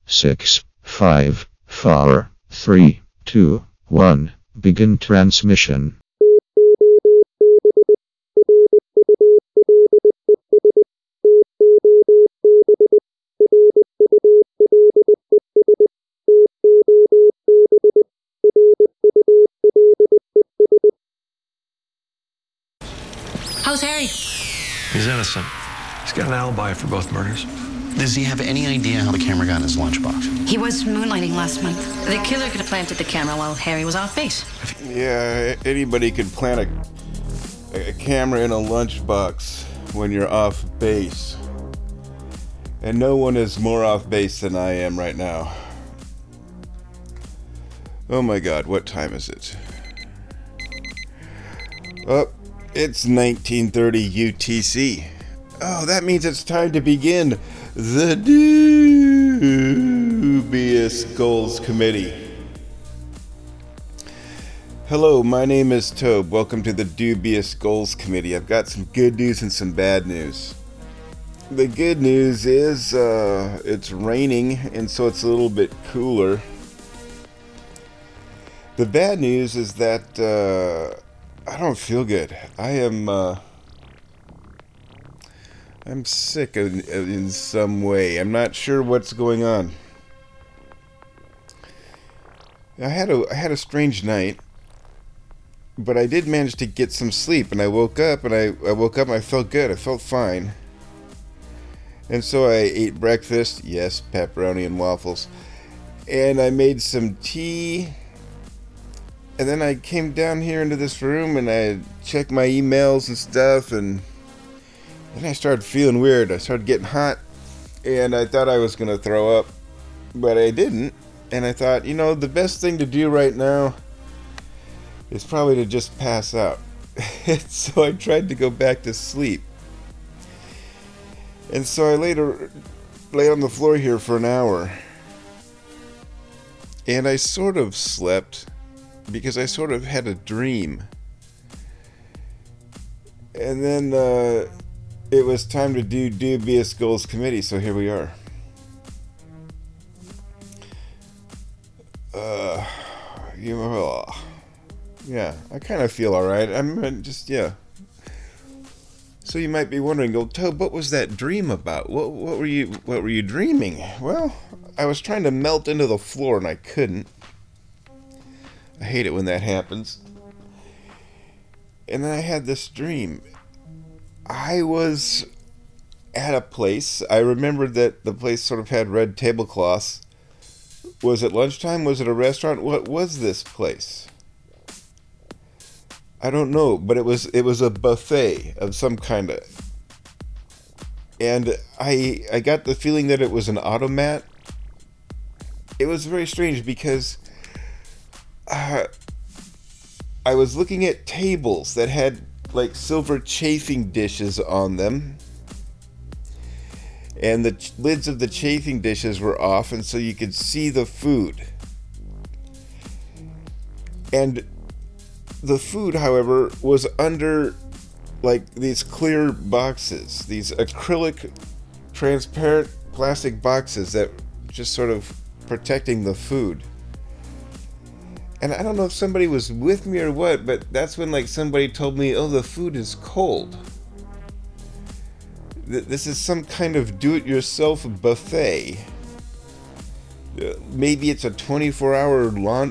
6, 5, 4, 3, 2, 1. Begin transmission. How's Harry? He's innocent. He's got an alibi for both murders. Does he have any idea how the camera got in his lunchbox? He was moonlighting last month. The killer could have planted the camera while Harry was off base. Yeah, anybody could plant a camera in a lunchbox when you're off base. And no one is more off base than I am right now. Oh my god, what time is it? Oh, it's 1930 UTC. Oh, that means it's time to begin the Dubious Goals Committee. Hello, my name is Tobe. Welcome to the Dubious Goals Committee. I've got some good news and some bad news. The good news is it's raining, and so it's a little bit cooler. The bad news is that I don't feel good. I'm sick in some way. I'm not sure what's going on. I had a strange night, but I did manage to get some sleep, and I woke up and I felt good. I felt fine. And so I ate breakfast, yes, pepperoni and waffles, and I made some tea. And then I came down here into this room and I checked my emails and stuff, and then I started feeling weird. I started getting hot, and I thought I was going to throw up, but I didn't. And I thought, the best thing to do right now is probably to just pass out. So I tried to go back to sleep. And so I laid on the floor here for an hour. And I sort of slept because I sort of had a dream. And then it was time to do Dubious Goals Committee, so here we are. Yeah, I kind of feel alright. So you might be wondering, Tobe, what was that dream about? What were you dreaming? Well, I was trying to melt into the floor and I couldn't. I hate it when that happens. And then I had this dream. I was at a place. I remembered that the place sort of had red tablecloths. Was it lunchtime? Was it a restaurant? What was this place? I don't know, but it was a buffet of some kind of. And I got the feeling that it was an automat. It was very strange because I was looking at tables that had like silver chafing dishes on them, and the lids of the chafing dishes were off, and so you could see the food. And the food, however, was under like these clear boxes, these acrylic transparent plastic boxes that just sort of protecting the food. And I don't know if somebody was with me or what, but that's when like somebody told me, oh, the food is cold. This is some kind of do-it-yourself buffet. Maybe it's a 24-hour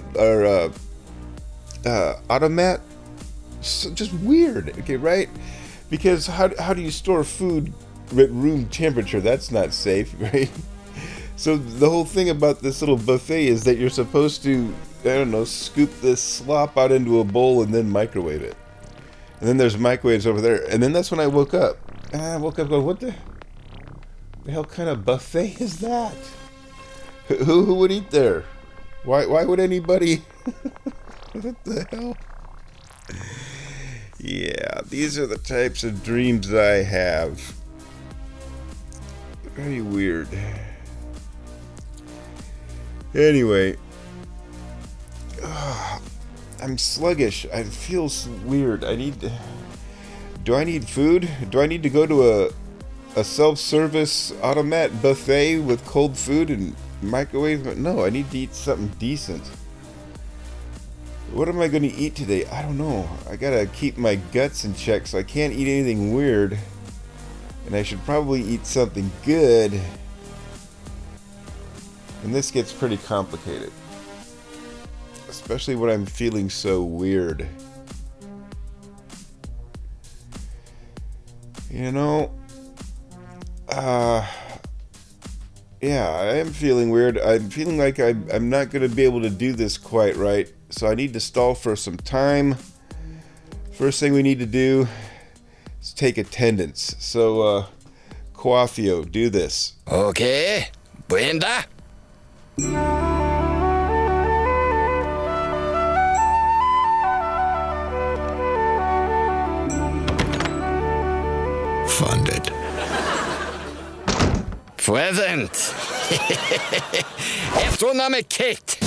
automat. So just weird, okay, right? Because how do you store food at room temperature? That's not safe, right? So the whole thing about this little buffet is that you're supposed to, scoop this slop out into a bowl and then microwave it. And then there's microwaves over there. And then that's when I woke up. And I woke up going, what the hell kind of buffet is that? Who would eat there? Why would anybody? What the hell? Yeah, these are the types of dreams I have. Very weird. Anyway, I'm sluggish. I feel weird. Do I need food? Do I need to go to a self-service automat buffet with cold food and Microwave? No, I need to eat something decent. What am I going to eat today? I don't know. I gotta keep my guts in check, so I can't eat anything weird. And I should probably eat something good. And this gets pretty complicated. Especially when I'm feeling so weird. You know, yeah, I am feeling weird. I'm feeling like I'm not going to be able to do this quite right. So I need to stall for some time. First thing we need to do is take attendance. So, Coafio, do this. Okay, Brenda. Funded. Present. Astronomy kit.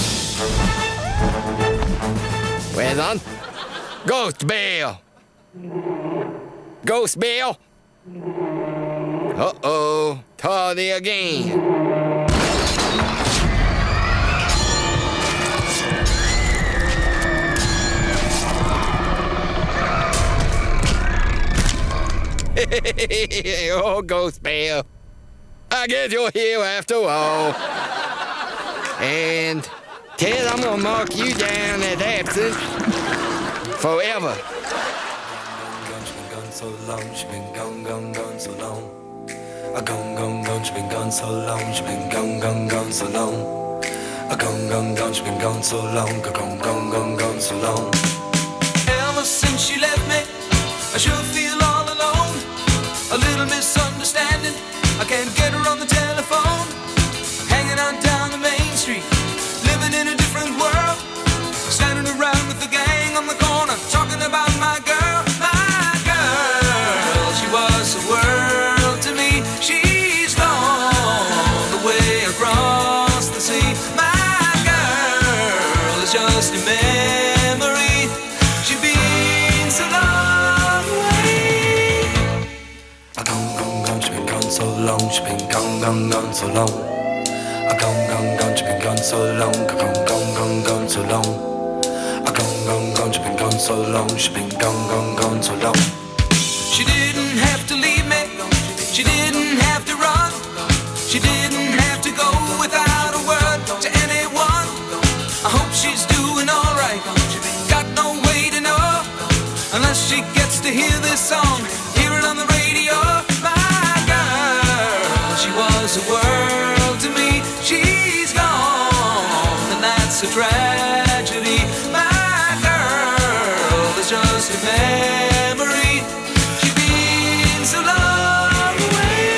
Present. Ghost Bear. Ghost Bear. Uh-oh. Tardy again. Oh, Ghost Bear. I guess you're here after all. And Ted, I'm gonna mark you down as absent forever. She been gone so long, she been gone so long. A gone, she been gone so long, she been gone so long. A gone, she been gone so long, gone so long. Ever since she left me, I sure feel all alone. A little misunderstanding, I can't get her on the telephone. Hanging out down the main street, living in a different world. Standing around with the gang on the corner, talking about my girl, my girl. She was the world to me. She's gone the way across the sea. My girl is just a memory. She's been so long away. A gone, she been gone so long. She been gone so long. A gone, she been gone so long. Gone so long. A gone, she been gone so long. She been gone so long. She didn't have to leave me. She didn't have to run. She didn't have to go without a word to anyone. I hope she's doing alright. Got no way to know unless she gets to hear this song, hear it on the radio. My girl, she was a world to me. She's gone, and that's a tragedy. My girl is just a memory. She's been so long away.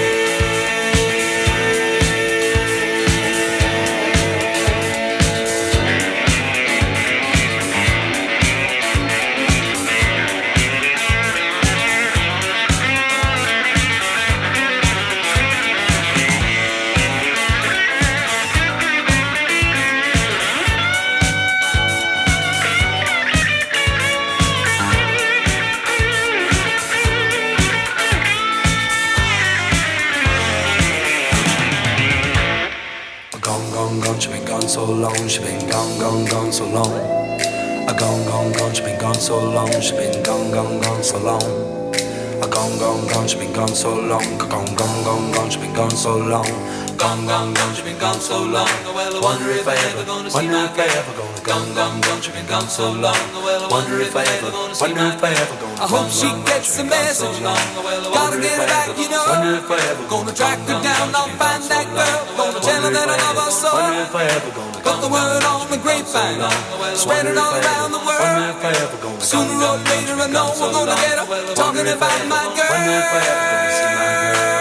She been gone so long, she been gone so long. A gone, she been gone so long, she been gone so long. A gone, she been gone so long, gone, she been gone so long. Gone, she been gone so long. Wonder if I ever gonna see my girl. Gone, she been gone so long. Wonder if I ever gonna see my girl. I hope she gets the message. Gotta get her back, you know. Gonna track her down, I'll find that girl. Gonna tell her that I love her so. Got the word on the grapevine, spread it all around the world. Sooner or later I know we're gonna get her. Talking about my girl.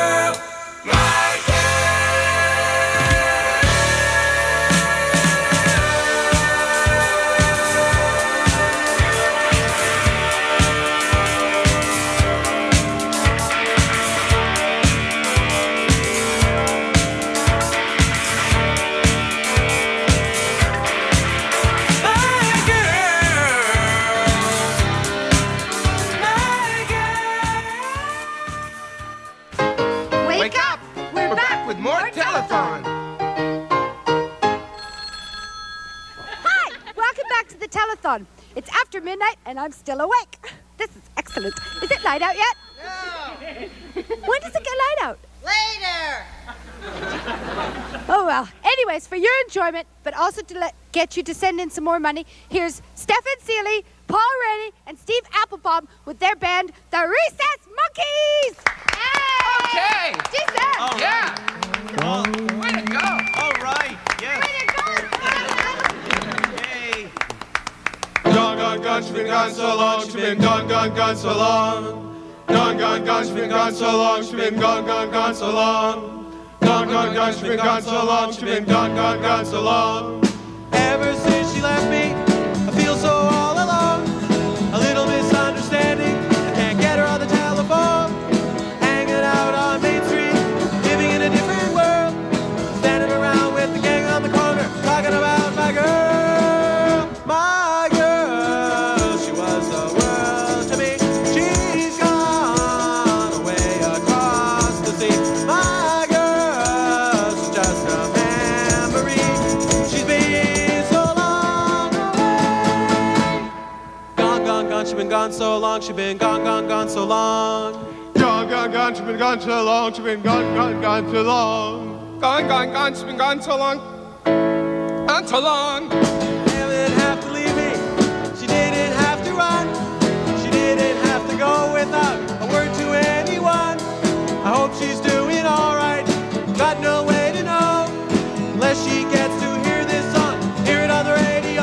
telethon. It's after midnight and I'm still awake. This is excellent. Is it light out yet? No. When does it get light out? Later. Oh, well. Anyways, for your enjoyment, but also to get you to send in some more money, here's Stephen Seeley, Paul Rainey, and Steve Applebaum with their band, the Recess Monkeys! Hey! Okay. Decent! Oh, yeah. Way to go. All right. Yes. Way to go! Yay. Gone, gone, gone, she's been gone so long, she's been gone, gone, gone so long. Gone, gone, gone, she's been gone so long, she's been gone, gone, gone so long. Gone, gone, gone, she's been gone so long, she's been gone, gone, gone so long. Ever since she left me, I feel so all alone. A little misunderstanding, I can't get her on the telephone. Hanging out on Main Street, living in a different world. Standing around with the gang on the corner, talking about my girl. My girl, she was the world to me. She's gone away across the sea. My girl, she's just a memory. She's been so long away. Gone, gone, gone, she's been gone so long. She's been gone, gone, gone so long. Gone, gone, gone, she's been gone so long, she's been gone, gone, gone so long. Gone, gone, gone, she's been gone so long. Gone so long. She didn't have to leave me. She didn't have to run. She didn't have to go without a word to anyone. I hope she's doing alright. Got no way to know unless she gets to hear this song, hear it on the radio.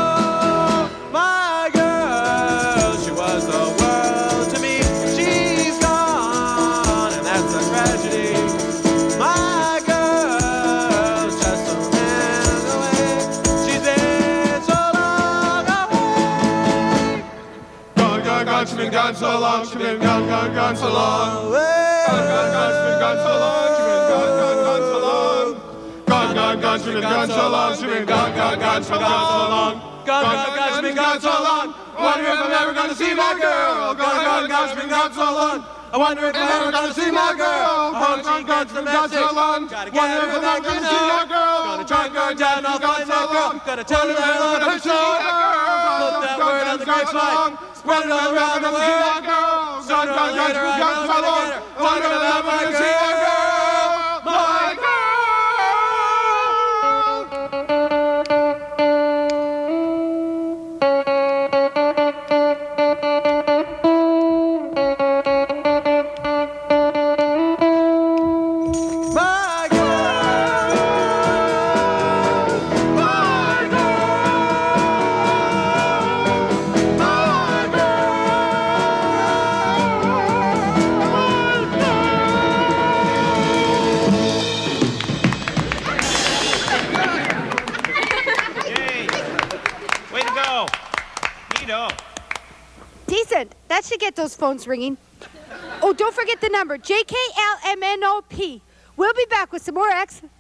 My girl, she was the world to me. She's gone, and that's a tragedy. My girl's just a man away. She's been so long away. Gone, gone, gone, she's been gone so long, she's been gone, gone, gone so long. Gone, gone, gone, she's been gone so long, she's been gone, gone, gone so long. Gone, gone, gone, she's been gone so long, she's been gone, gone, gone so long. Gone, gone, gone, she's been gone so long. I wonder if I'm ever gonna see my girl. Gone, gone, gone, she's been gone so long. I wonder if I'm ever gonna see my girl. Hope she gets the message. Gotta get her back, you know. Gonna track her down, I'll find that girl. Gotta tell her that I'm gonna show her. Put that word on the grapevine. Spread it all around the world. Sooner or later, I know I'm gonna get her. Wonder if I'm gonna see my girl. My girl. My girl, my girl, my Yay. Way to go. Neato. Decent. That should get those phones ringing. Oh, don't forget the number, JKLMNOP. We'll be back with some more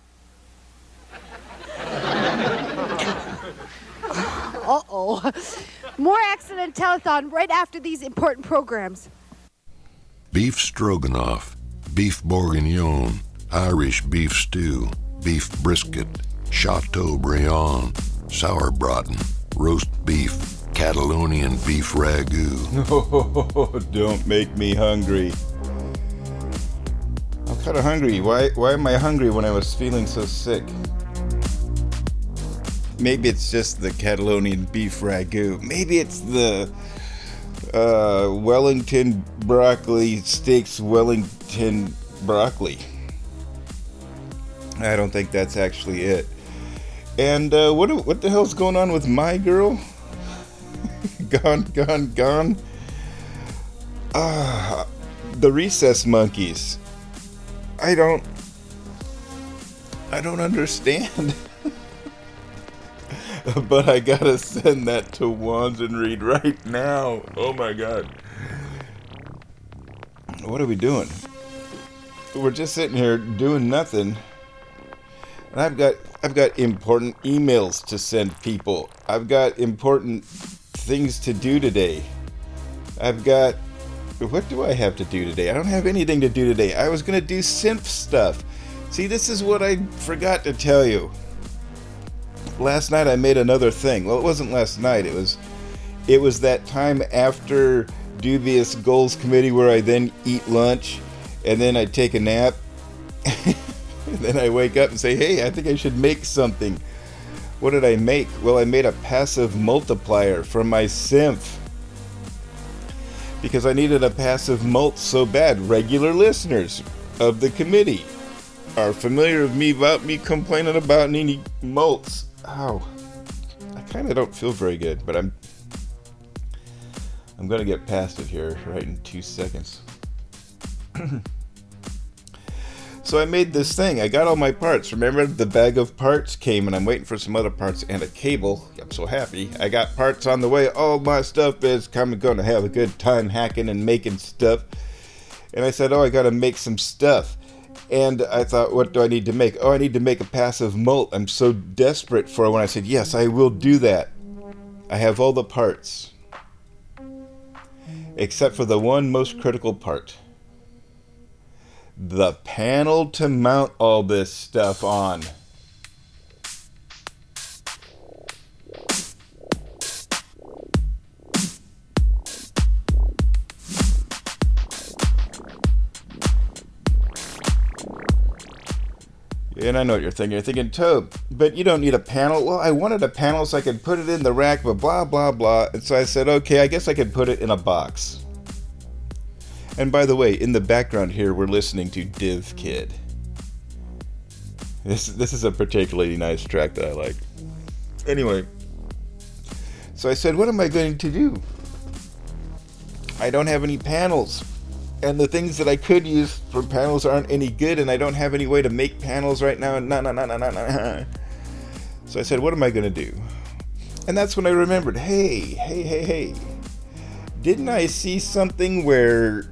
Uh-oh. More excellent telethon right after these important programs. Beef stroganoff, beef bourguignon, Irish beef stew, beef brisket, Chateaubriand, sauerbraten, roast beef, Catalonian beef ragu. Oh, don't make me hungry. I'm kind of hungry. Why am I hungry when I was feeling so sick? Maybe it's just the Catalonian beef ragu. Maybe it's the Wellington broccoli steaks Wellington broccoli. I don't think that's actually it. And what the hell's going on with my girl? Gone. The Recess Monkeys. I don't understand. But I gotta send that to Wands and Reed right now. Oh my god. What are we doing? We're just sitting here doing nothing. And I've got important emails to send people. I've got important things to do today. What do I have to do today? I don't have anything to do today. I was gonna do synth stuff. See, this is what I forgot to tell you. Last night I made another thing. Well, it wasn't last night. It was It was that time after Dubious Goals Committee where I then eat lunch and then I take a nap. And then I wake up and say, hey, I think I should make something. What did I make? Well, I made a passive multiplier for my synth. Because I needed a passive mult so bad. Regular listeners of the committee are familiar with me about me complaining about needing mults. Ow. I kind of don't feel very good, but I'm going to get past it here right in 2 seconds. So I made this thing. I got all my parts. Remember, the bag of parts came, and I'm waiting for some other parts and a cable. I'm so happy. I got parts on the way. All my stuff is coming. Going to have a good time hacking and making stuff. And I said, oh, I got to make some stuff. And I thought, what do I need to make? Oh, I need to make a passive mult. I'm so desperate for it when I said, yes, I will do that. I have all the parts. Except for the one most critical part. The panel to mount all this stuff on. And I know what you're thinking. You're thinking, Tobe, but you don't need a panel. Well, I wanted a panel so I could put it in the rack, but blah, blah, blah. And so I said, okay, I guess I could put it in a box. And by the way, in the background here, we're listening to Div Kid. This is a particularly nice track that I like. Anyway, so I said, what am I going to do? I don't have any panels. And the things that I could use for panels aren't any good, and I don't have any way to make panels right now. So I said, what am I going to do? And that's when I remembered, hey. Didn't I see something where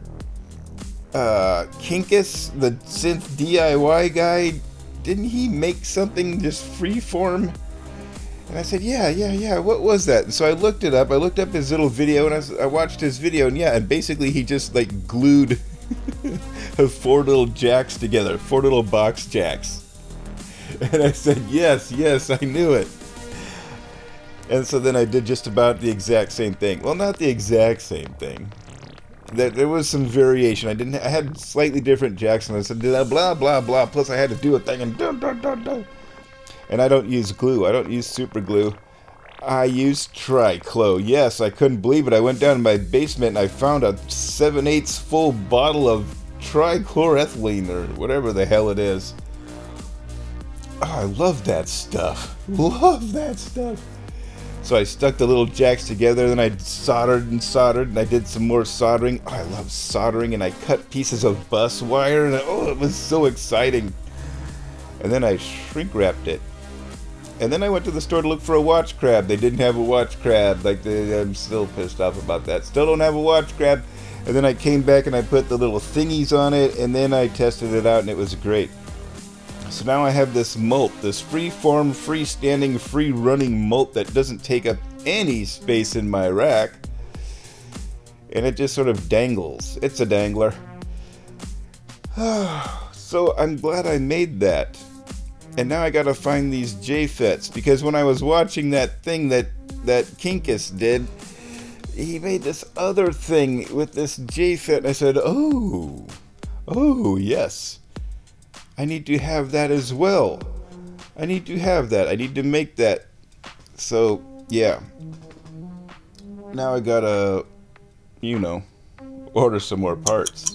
Kinkus, the synth DIY guy, didn't he make something just freeform? And I said, yeah, what was that? And so I looked it up. I looked up his little video, and I watched his video, and basically he just like glued 4 little jacks together, 4 little box jacks. And I said, yes, I knew it. And so then I did just about the exact same thing. Well, not the exact same thing. There was some variation. I had slightly different jacks, and I said blah blah blah. Plus, I had to do a thing and dun. And I don't use glue. I don't use super glue. I use Triclo. Yes, I couldn't believe it. I went down in my basement and I found a 7/8 full bottle of trichloroethylene or whatever the hell it is. Oh, I love that stuff. Love that stuff. So I stuck the little jacks together, then I soldered, and I did some more soldering. Oh, I love soldering, and I cut pieces of bus wire, and it was so exciting. And then I shrink wrapped it. And then I went to the store to look for a watch crab. They didn't have a watch crab. I'm still pissed off about that. Still don't have a watch crab. And then I came back and I put the little thingies on it, and then I tested it out, and it was great. So now I have this mult, this free-form, freestanding, free-running mult that doesn't take up any space in my rack. And it just sort of dangles. It's a dangler. So I'm glad I made that. And now I gotta find these JFETs, because when I was watching that thing that Kinkus did, he made this other thing with this JFET, and I said, oh, yes. I need to have that as well. I need to have that. I need to make that. So, yeah. Now I gotta, order some more parts.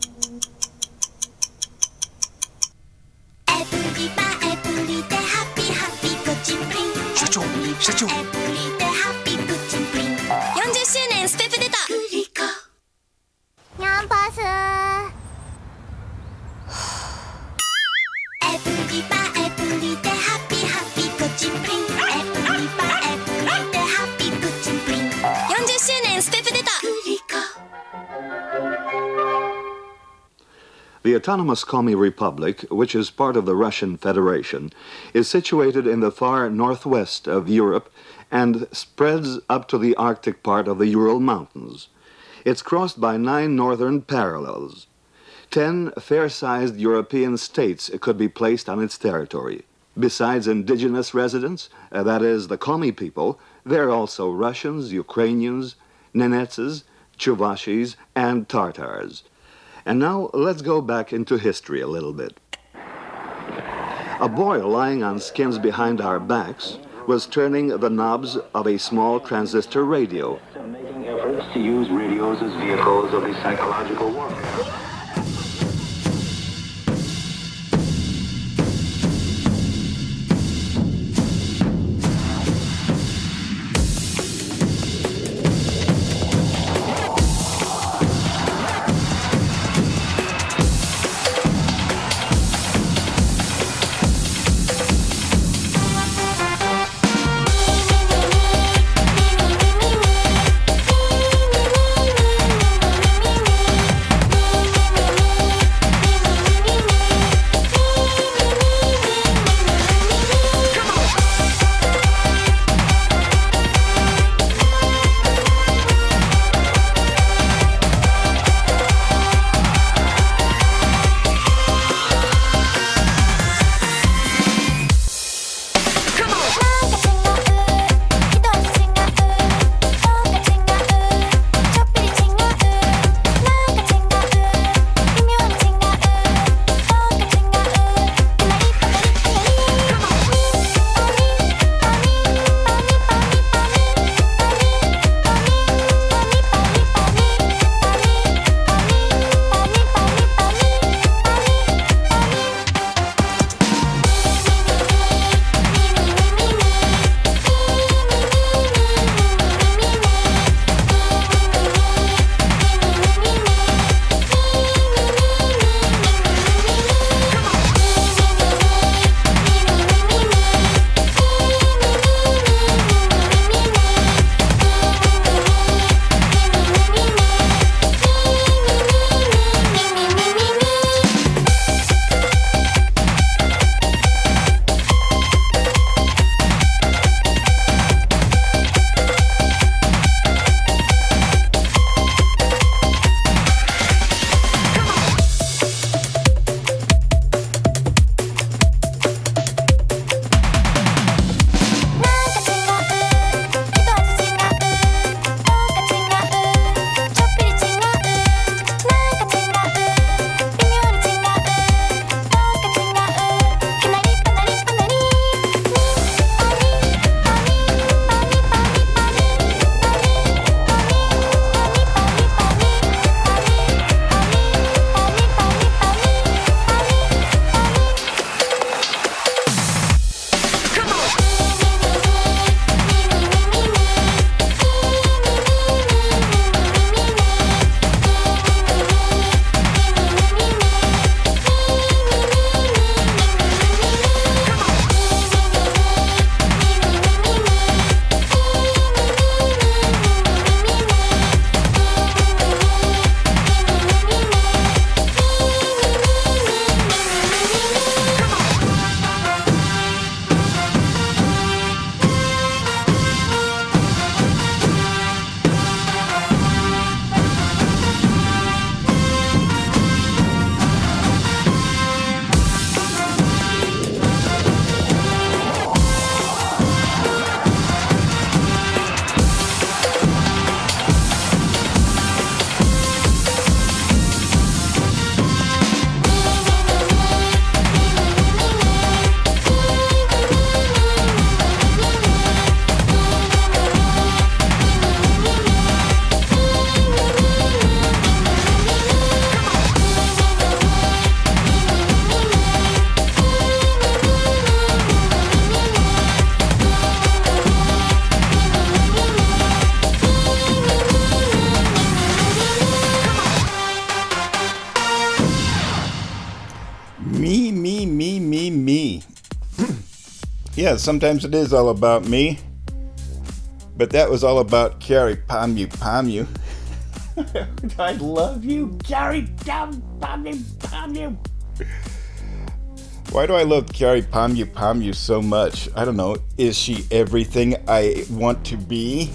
The autonomous Komi Republic, which is part of the Russian Federation, is situated in the far northwest of Europe and spreads up to the Arctic part of the Ural Mountains. It's crossed by 9 northern parallels. 10 fair-sized European states could be placed on its territory. Besides indigenous residents, that is, the Komi people, there are also Russians, Ukrainians, Nenetses, Chuvashis, and Tartars. And now let's go back into history a little bit. A boy lying on skins behind our backs was turning the knobs of a small transistor radio. Making efforts to use radios as vehicles of the psychological warfare. Yeah, sometimes it is all about me. But that was all about Carrie Pamu Pamu. I love you, Carrie Pamu Pamu. Why do I love Carrie Pamu Pamu so much? I don't know. Is she everything I want to be?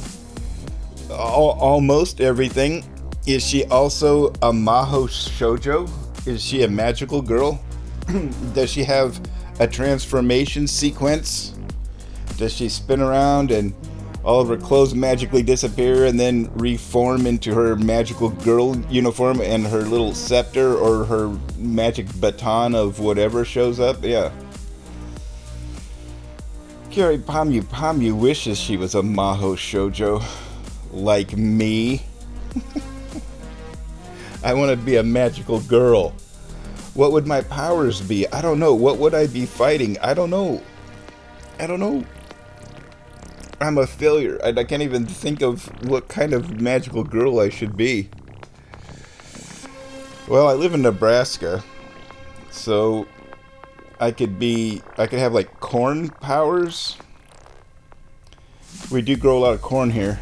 Almost everything. Is she also a maho shoujo? Is she a magical girl? Does she have a transformation sequence? Does she spin around and all of her clothes magically disappear and then reform into her magical girl uniform and her little scepter or her magic baton of whatever shows up? Yeah. Kyary Pamyu wishes she was a Maho shoujo like me. I want to be a magical girl. What would my powers be? I don't know. What would I be fighting? I don't know. I'm a failure. I can't even think of what kind of magical girl I should be. Well, I live in Nebraska, so I could have like corn powers. We do grow a lot of corn here.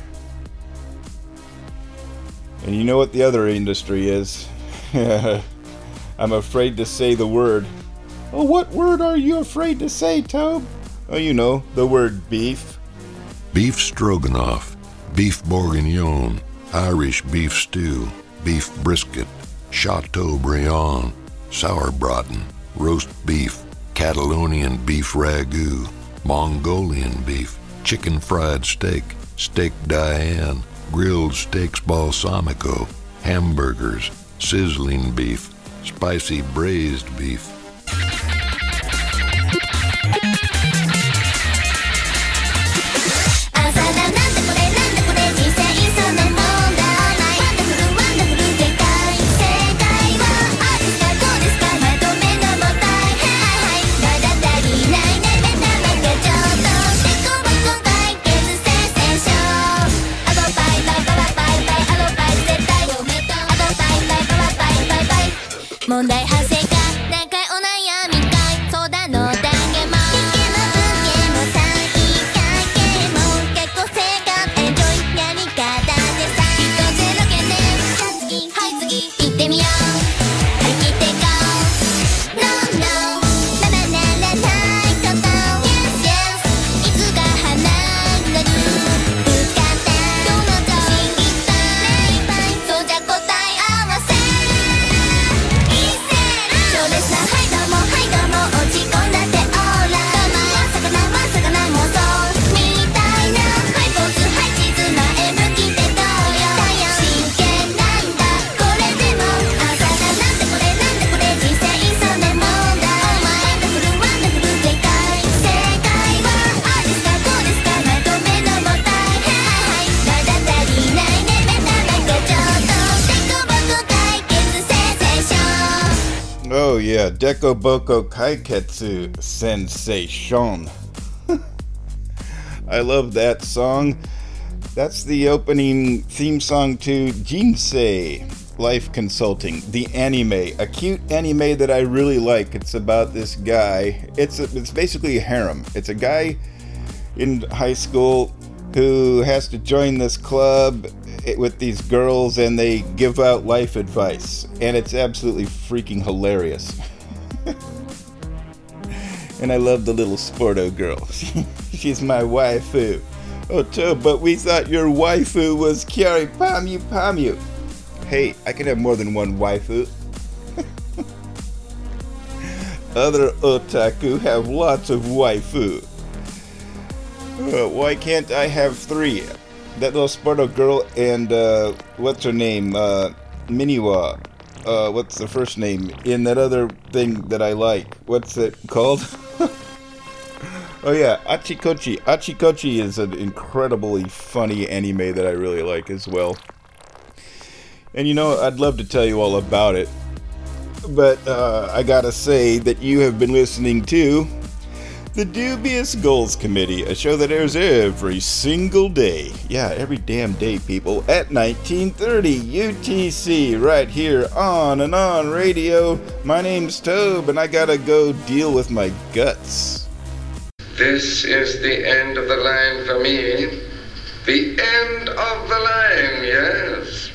And you know what the other industry is. I'm afraid to say the word. Oh, what word are you afraid to say, Tobe? Oh, you know, the word beef. Beef stroganoff, beef bourguignon, Irish beef stew, beef brisket, chateaubriand, sauerbraten, roast beef, Catalonian beef ragout, Mongolian beef, chicken fried steak, steak Diane, grilled steaks balsamico, hamburgers, sizzling beef, spicy braised beef. Oh yeah, Dekoboko Kaiketsu Sensation. I love that song. That's the opening theme song to Jinsei Life Consulting, the anime, a cute anime that I really like. It's about this guy. It's basically a harem. It's a guy in high school who has to join this club with these girls, and they give out life advice, and it's absolutely freaking hilarious. And I love the little Sporto girl. She's my waifu. Oh, Tobe, but we thought your waifu was Kyary Pamyu. Hey, I can have more than one waifu. Other otaku have lots of waifu. Why can't I have three? That little Sporto girl and, what's her name? Miniwa. What's the first name? In that other thing that I like. What's it called? Oh yeah, Achikochi. Achikochi is an incredibly funny anime that I really like as well. And you know, I'd love to tell you all about it. But I gotta say that you have been listening to The Dubious Goals Committee, a show that airs every single day. Yeah, every damn day, people. At 1930 UTC, right here on and on radio. My name's Tobe, and I gotta go deal with my guts. This is the end of the line for me. The end of the line, yes.